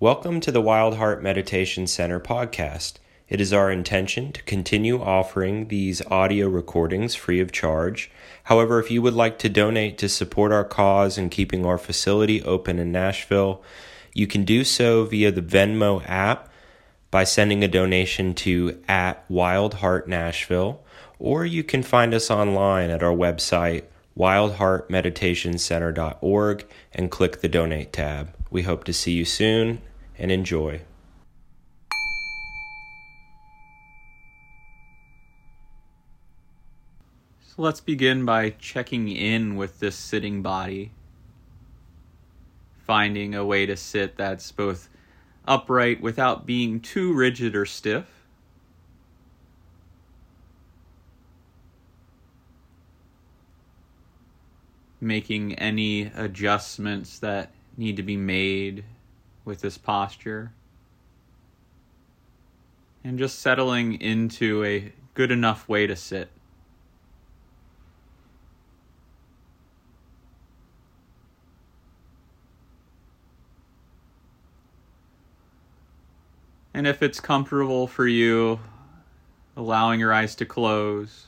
Welcome to the Wild Heart Meditation Center podcast. It is our intention to continue offering these audio recordings free of charge. However, if you would like to donate to support our cause in keeping our facility open in Nashville, you can do so via the Venmo app by sending a donation to @WildHeartNashville, or you can find us online at our website, wildheartmeditationcenter.org, and click the donate tab. We hope to see you soon, and enjoy. So let's begin by checking in with this sitting body, finding a way to sit that's both upright without being too rigid or stiff, making any adjustments that need to be made with this posture, and just settling into a good enough way to sit. And if it's comfortable for you, allowing your eyes to close,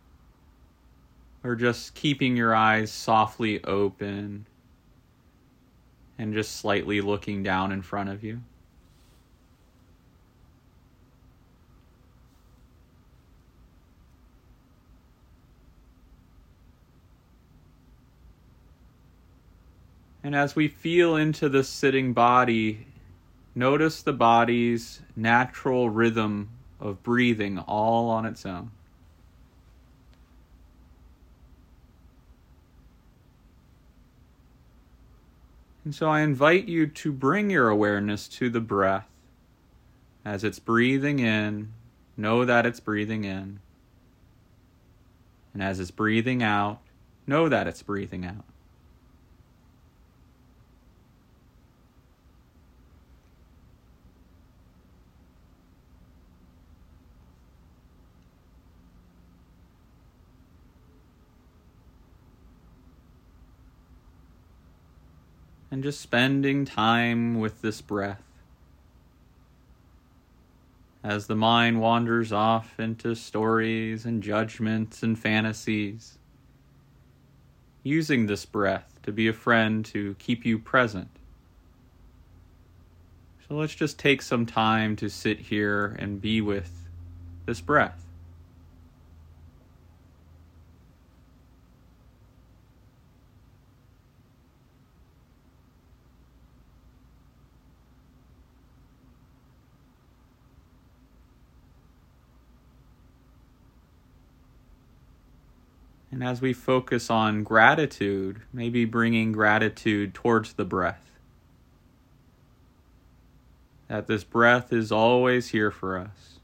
or just keeping your eyes softly open and just slightly looking down in front of you. And as we feel into this sitting body, notice the body's natural rhythm of breathing all on its own. And so I invite you to bring your awareness to the breath. As it's breathing in, know that it's breathing in. And as it's breathing out, know that it's breathing out. And just spending time with this breath. As the mind wanders off into stories and judgments and fantasies, using this breath to be a friend to keep you present. So let's just take some time to sit here and be with this breath. And as we focus on gratitude, maybe bringing gratitude towards the breath. That this breath is always here for us.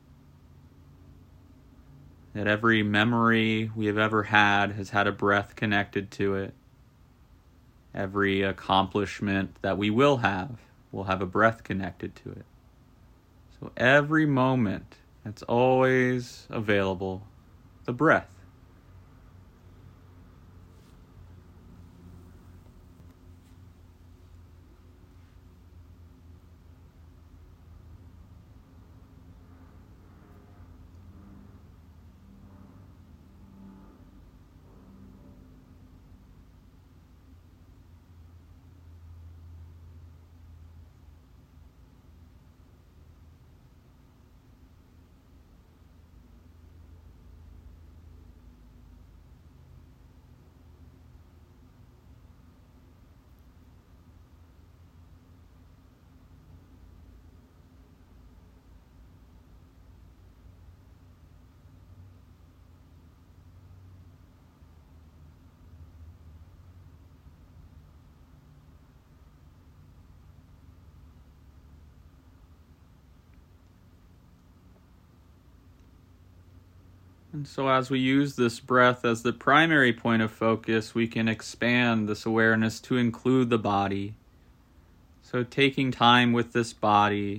That every memory we have ever had has had a breath connected to it. Every accomplishment that we will have a breath connected to it. So every moment that's always available, the breath. And so as we use this breath as the primary point of focus, we can expand this awareness to include the body. So taking time with this body,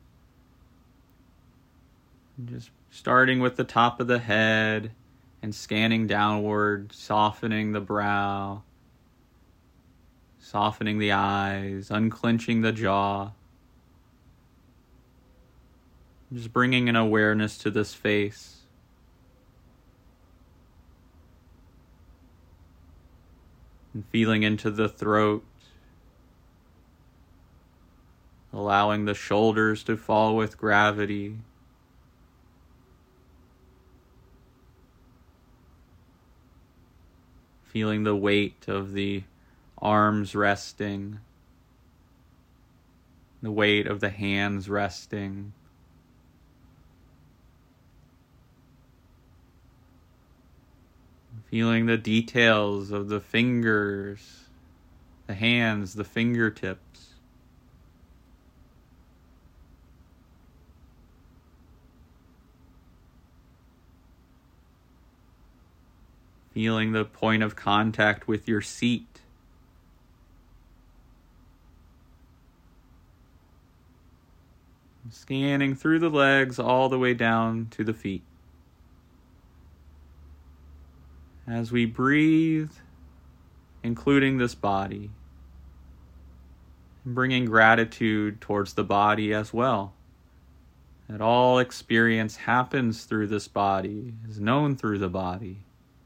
just starting with the top of the head and scanning downward, softening the brow, softening the eyes, unclenching the jaw, Just bringing an awareness to this face. And feeling into the throat. Allowing the shoulders to fall with gravity. Feeling the weight of the arms resting. The weight of the hands resting. Feeling the details of the fingers, the hands, the fingertips. Feeling the point of contact with your seat. Scanning through the legs all the way down to the feet. As we breathe, including this body, and bringing gratitude towards the body as well. That all experience happens through this body, is known through the body.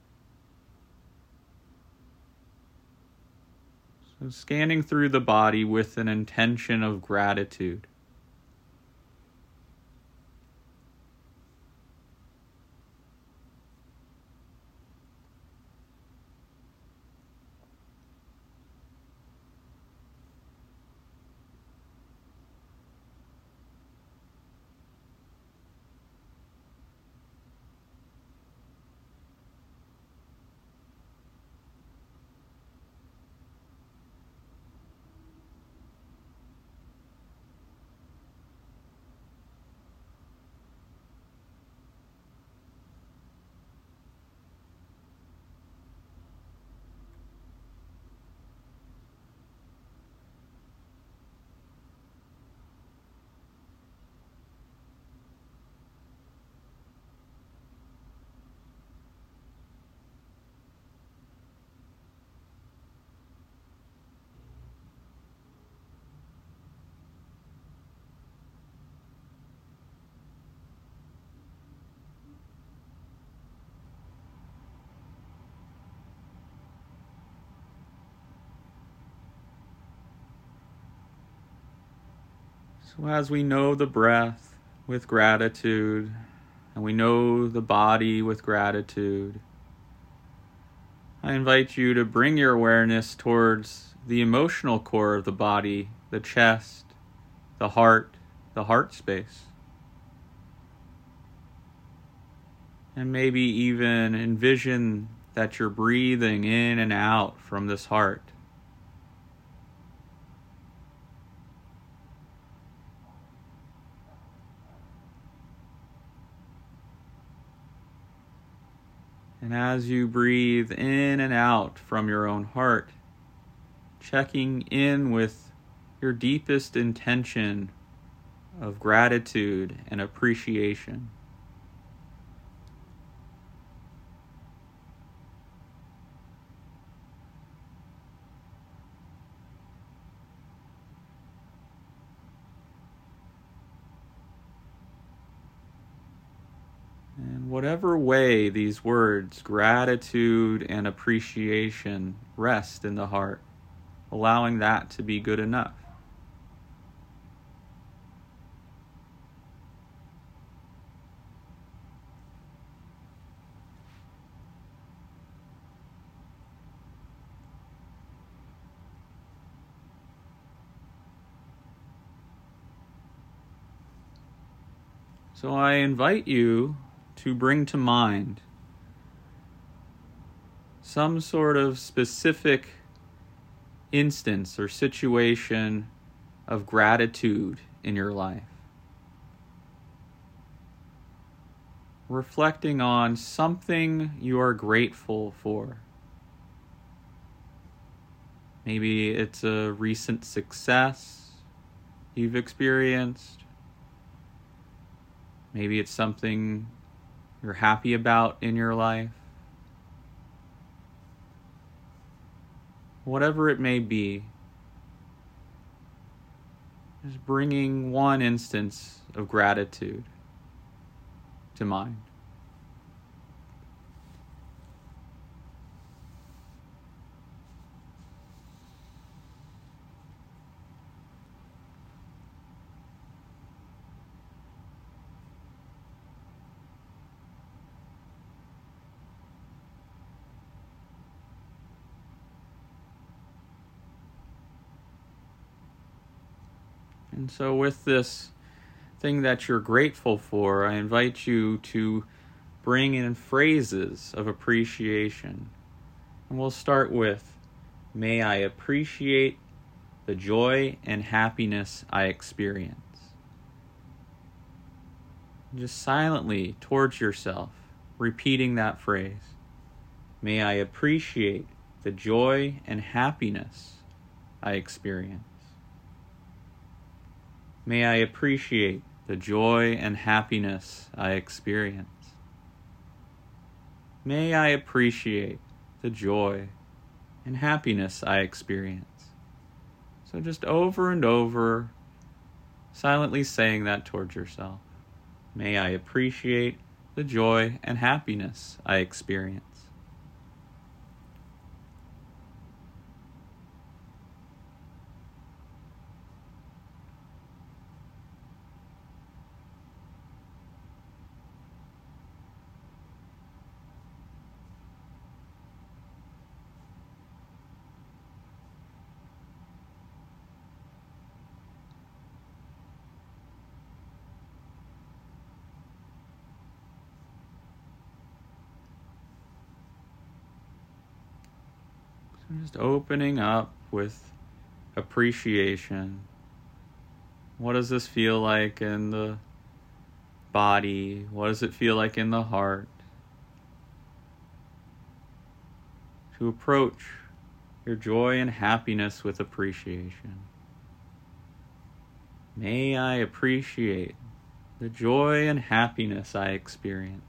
So scanning through the body with an intention of gratitude. So as we know the breath with gratitude, and we know the body with gratitude, I invite you to bring your awareness towards the emotional core of the body, the chest, the heart space. And maybe even envision that you're breathing in and out from this heart. And as you breathe in and out from your own heart, checking in with your deepest intention of gratitude and appreciation. And whatever way these words, gratitude and appreciation, rest in the heart, allowing that to be good enough. So I invite you to bring to mind some sort of specific instance or situation of gratitude in your life. Reflecting on something you are grateful for. Maybe it's a recent success you've experienced. Maybe it's something you're happy about in your life. Whatever it may be, Just bringing one instance of gratitude to mind. And so with this thing that you're grateful for, I invite you to bring in phrases of appreciation. And we'll start with, may I appreciate the joy and happiness I experience. Just silently towards yourself, repeating that phrase. May I appreciate the joy and happiness I experience. May I appreciate the joy and happiness I experience. May I appreciate the joy and happiness I experience. So just over and over, silently saying that towards yourself. May I appreciate the joy and happiness I experience. Just opening up with appreciation. What does this feel like in the body? What does it feel like in the heart? To approach your joy and happiness with appreciation. May I appreciate the joy and happiness I experience.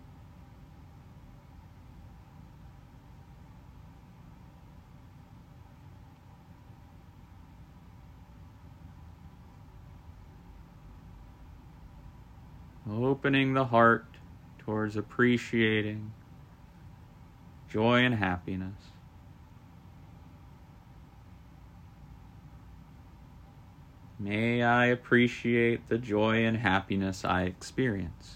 Opening the heart towards appreciating joy and happiness. May I appreciate the joy and happiness I experience.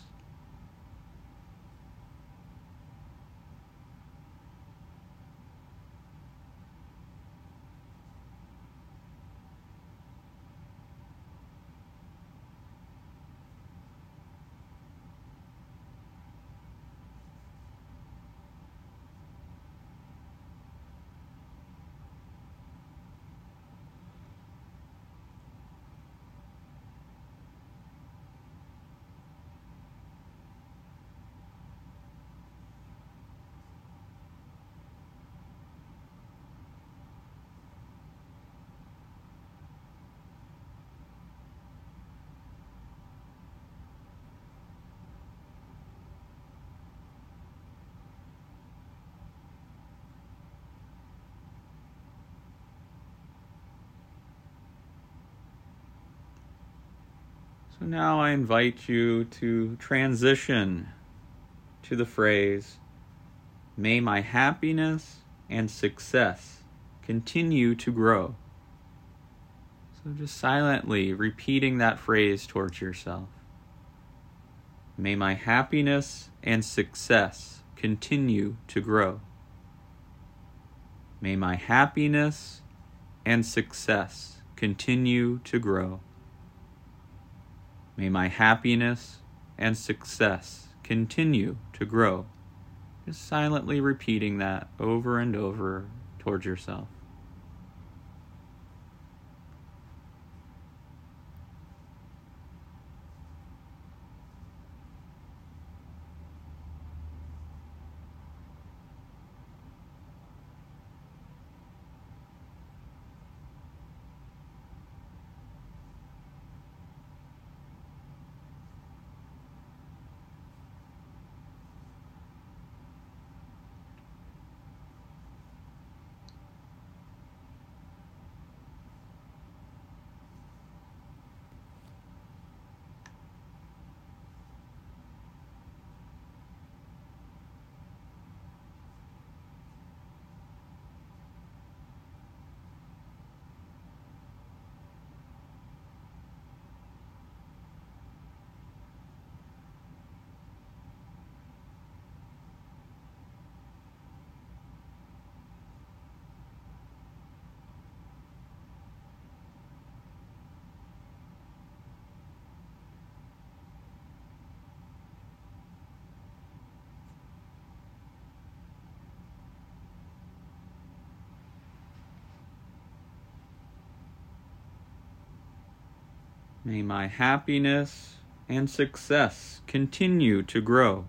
So now I invite you to transition to the phrase, may my happiness and success continue to grow. So just silently repeating that phrase towards yourself. May my happiness and success continue to grow. May my happiness and success continue to grow. May my happiness and success continue to grow. Just silently repeating that over and over towards yourself. May my happiness and success continue to grow.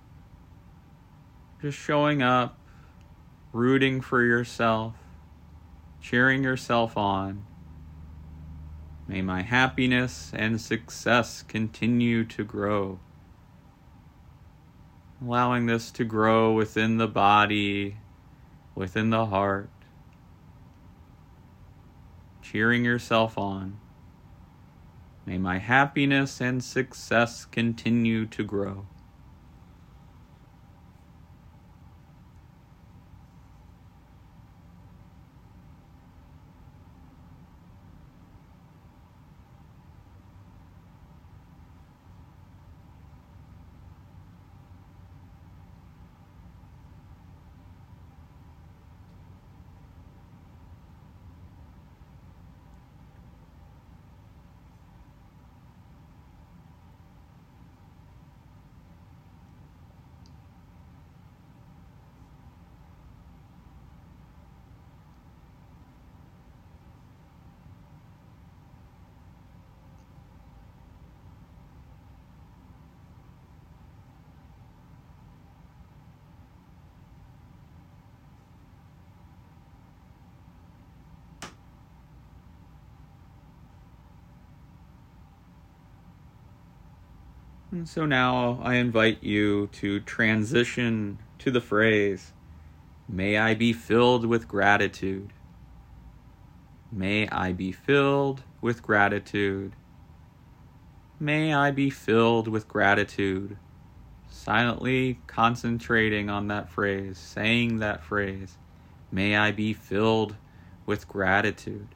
Just showing up, rooting for yourself, cheering yourself on. May my happiness and success continue to grow. Allowing this to grow within the body, within the heart. Cheering yourself on. May my happiness and success continue to grow. And so now I invite you to transition to the phrase, may I be filled with gratitude. May I be filled with gratitude. May I be filled with gratitude. Silently concentrating on that phrase, saying that phrase, may I be filled with gratitude.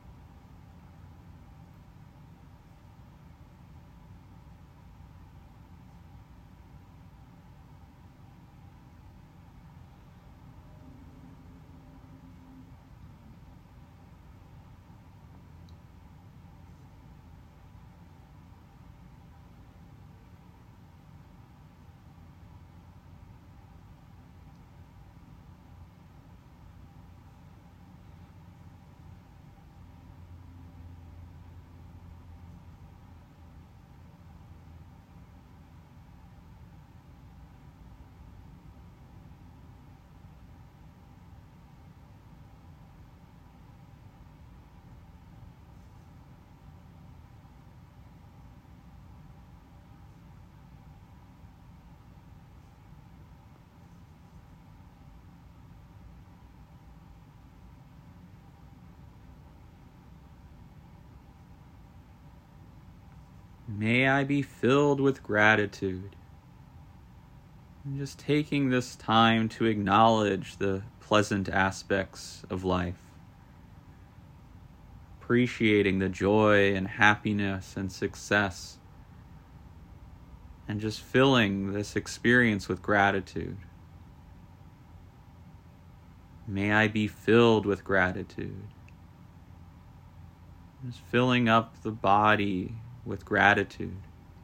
May I be filled with gratitude. And just taking this time to acknowledge the pleasant aspects of life. Appreciating the joy and happiness and success. And just filling this experience with gratitude. May I be filled with gratitude. Just filling up the body with gratitude.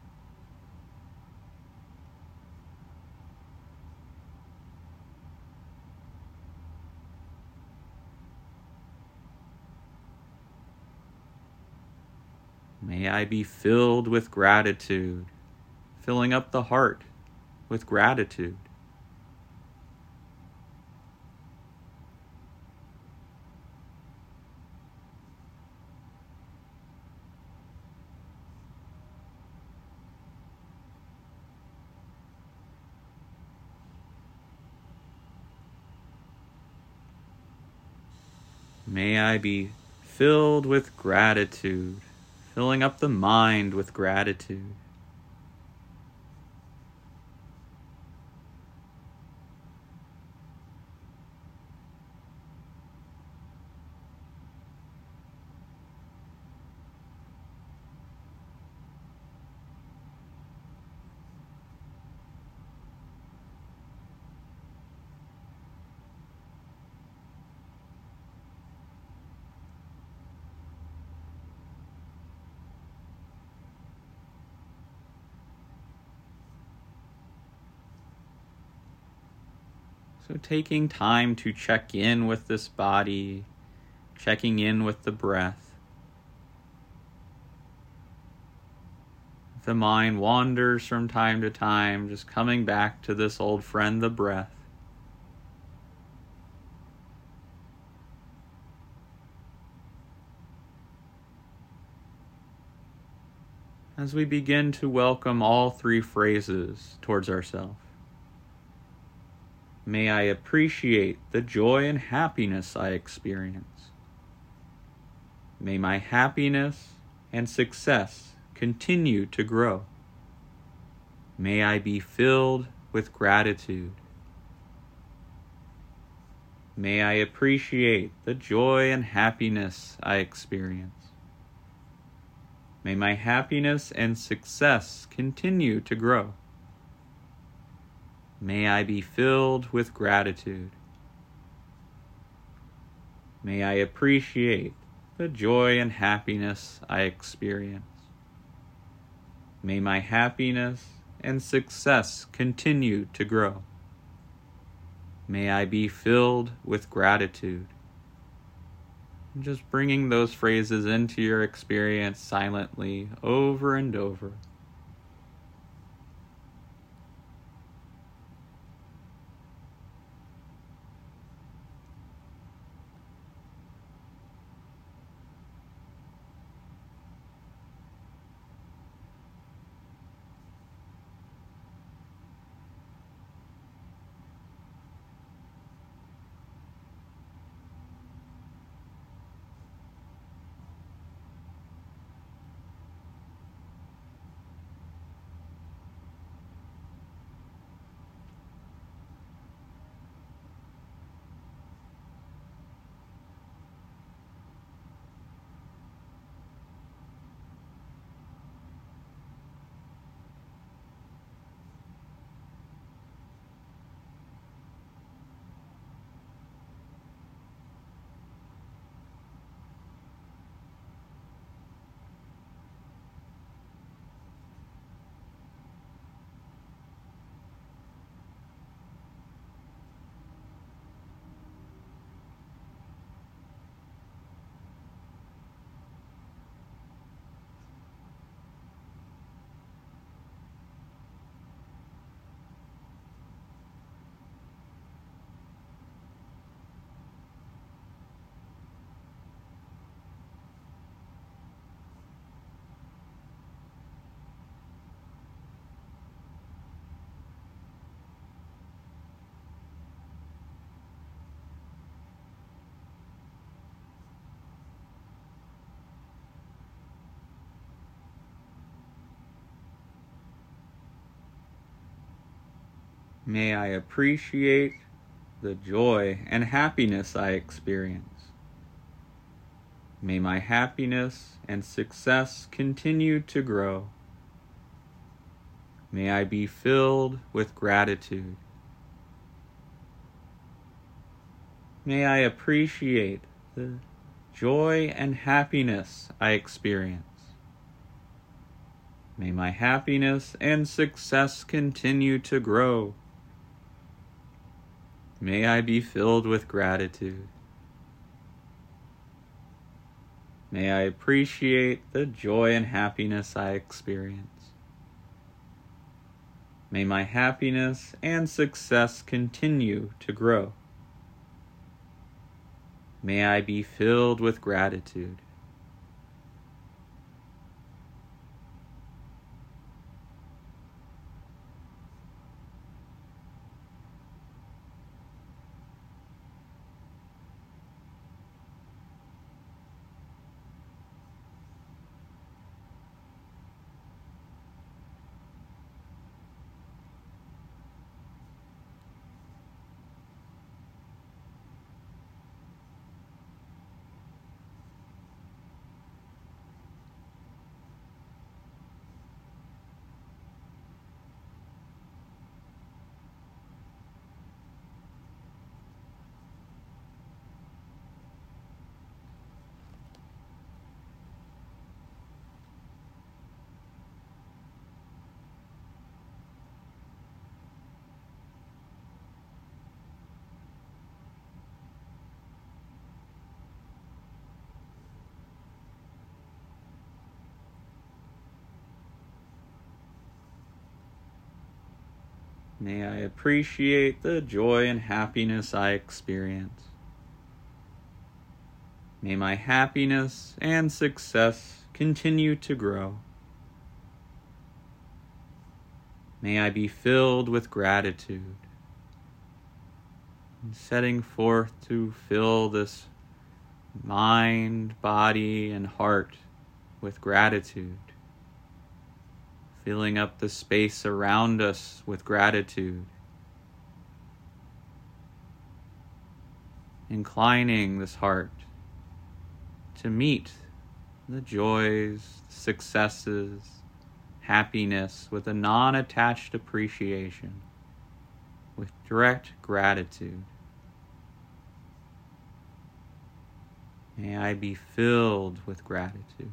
May I be filled with gratitude, filling up the heart with gratitude. May I be filled with gratitude, filling up the mind with gratitude. So taking time to check in with this body, checking in with the breath. the mind wanders from time to time, just coming back to this old friend, the breath. As we begin to welcome all three phrases towards ourselves. May I appreciate the joy and happiness I experience. May my happiness and success continue to grow. May I be filled with gratitude. May I appreciate the joy and happiness I experience. May my happiness and success continue to grow. May I be filled with gratitude. May I appreciate the joy and happiness I experience. May my happiness and success continue to grow. May I be filled with gratitude. And just bringing those phrases into your experience silently over and over. May I appreciate the joy and happiness I experience. May my happiness and success continue to grow. May I be filled with gratitude. May I appreciate the joy and happiness I experience. May my happiness and success continue to grow. May I be filled with gratitude. May I appreciate the joy and happiness I experience. May my happiness and success continue to grow. May I be filled with gratitude. May I appreciate the joy and happiness I experience. May my happiness and success continue to grow. May I be filled with gratitude. And setting forth to fill this mind, body, and heart with gratitude. Filling up the space around us with gratitude. Inclining this heart to meet the joys, successes, happiness with a non-attached appreciation, with direct gratitude. May I be filled with gratitude.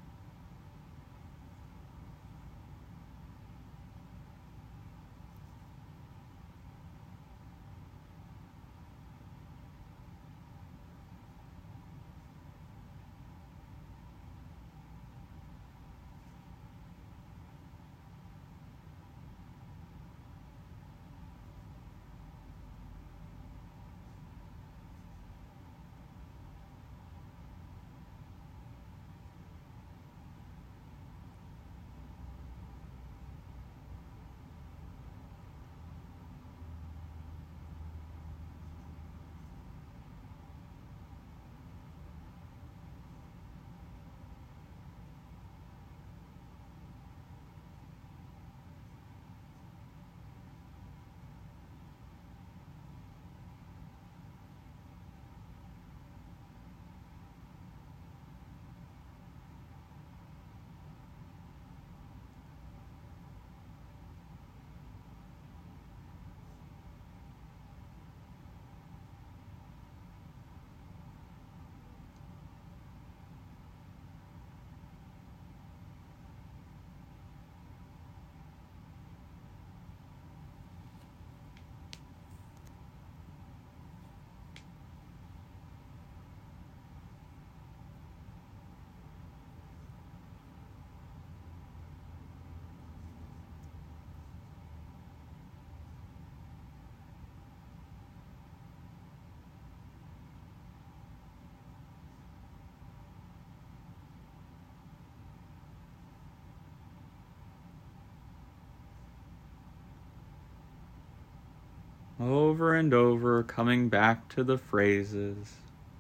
Over and over, coming back to the phrases,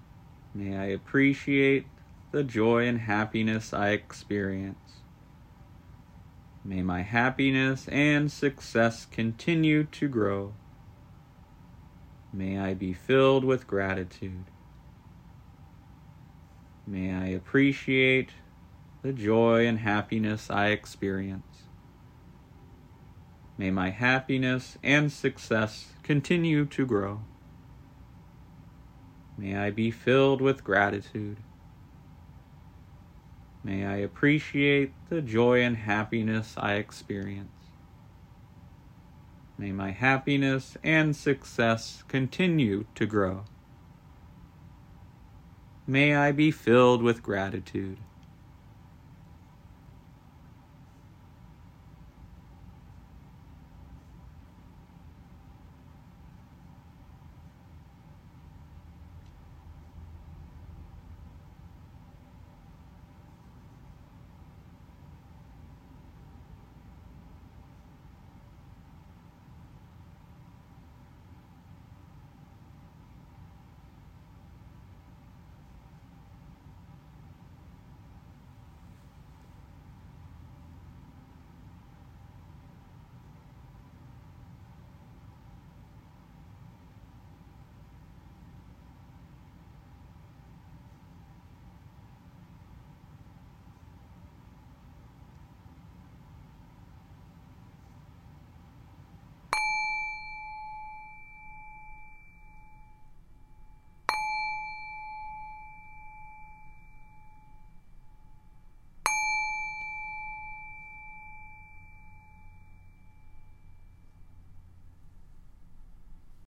may I appreciate the joy and happiness I experience. May my happiness and success continue to grow. May I be filled with gratitude. May I appreciate the joy and happiness I experience. May my happiness and success continue to grow. May I be filled with gratitude. May I appreciate the joy and happiness I experience. May my happiness and success continue to grow. May I be filled with gratitude.